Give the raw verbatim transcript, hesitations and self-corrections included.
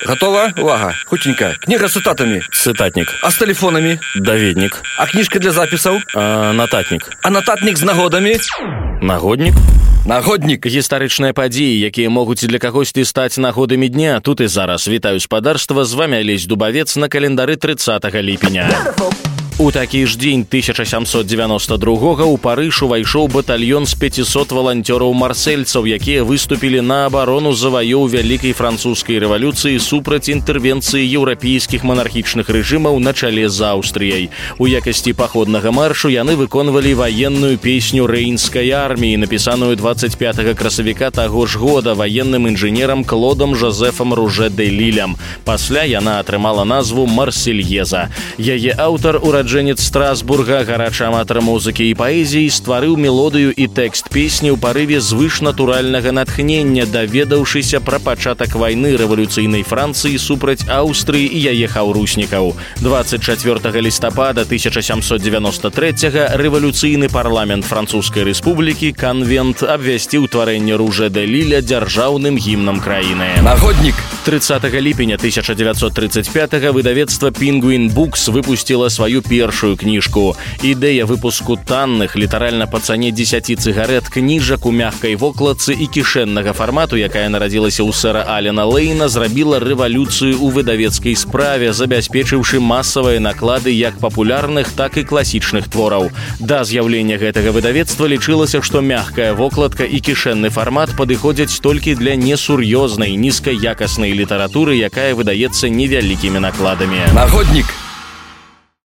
Готова? Увага. Хутенька. Книга с цитатами. Цытатнік. А с телефонами? Даведнік. А книжка для записаў? А, нататнік. А нататник з нагодами? Нагоднік. Нагоднік. Гістарычныя падзеі, якія могуць для кагосьці стаць нагодамі дня. Тут і зараз. Вітаю спадарства, з вами Алесь Дубавец на календары трыццатага ліпеня. У такі ж дзень тысяча сямсот дзевяноста другога ў Парыж увайшоў батальён з пяцісот валанцёраў-марсельцаў, якія выступілі на абарону заваёў вялікай французскай рэвалюцыі супраць інтэрвенцыі еўрапейскіх манархічных рэжымаў на чале з Аўстрыяй. У якасці паходнага маршу яны выконвалі ваенную песню рэйнскай арміі, напісаную дваццаць пятага красавіка таго ж года ваенным інжынерам Клодам Жозефам Руже де Лілям. Пасля яна атрымала назву «Марсельеза». Яе аўтар, ураджэнец Страсбурга, гарачы аматар музыкі і паэзіі, стварыў мелодыю і тэкст песні ў парыве звышнатуральнага натхнення, даведаўшыся пра пачатак вайны рэвалюцыйнай Францыі супраць Аўстрыі і яе хаўруснікаў. дваццаць чацвёртага лістапада тысяча сямсот дзевяноста трэцяга рэвалюцыйны парламент Французскай рэспублікі, канвент, абвясціў тварэнне Руже де Ліля дзяржаўным гімнам краіны. Нагоднік. трыццатага ліпеня тысяча дзевяцьсот трыццаць пятага выдавецтва Penguin Books выпусціла сваю першую кніжку. Ідэя выпуску танных, літаральна па цане дзесяці цыгарэт кніжак у мягкай вокладцы і кішэннага фармату, якая нарадзілася ў сэра Алена Лейна, зрабіла рэвалюцыю ў выдавецкай справе, забяспечыўшы масавыя наклады як папулярных, так і класічных твораў. Да з'яўлення гэтага выдавецтва лічылася, што мягкая вокладка і кішэнны фармат падыходзяць толькі для несур'ёзнай, нізкаякаснай літаратуры, якая выдаецца невялікімі накладамі. Нагоднік.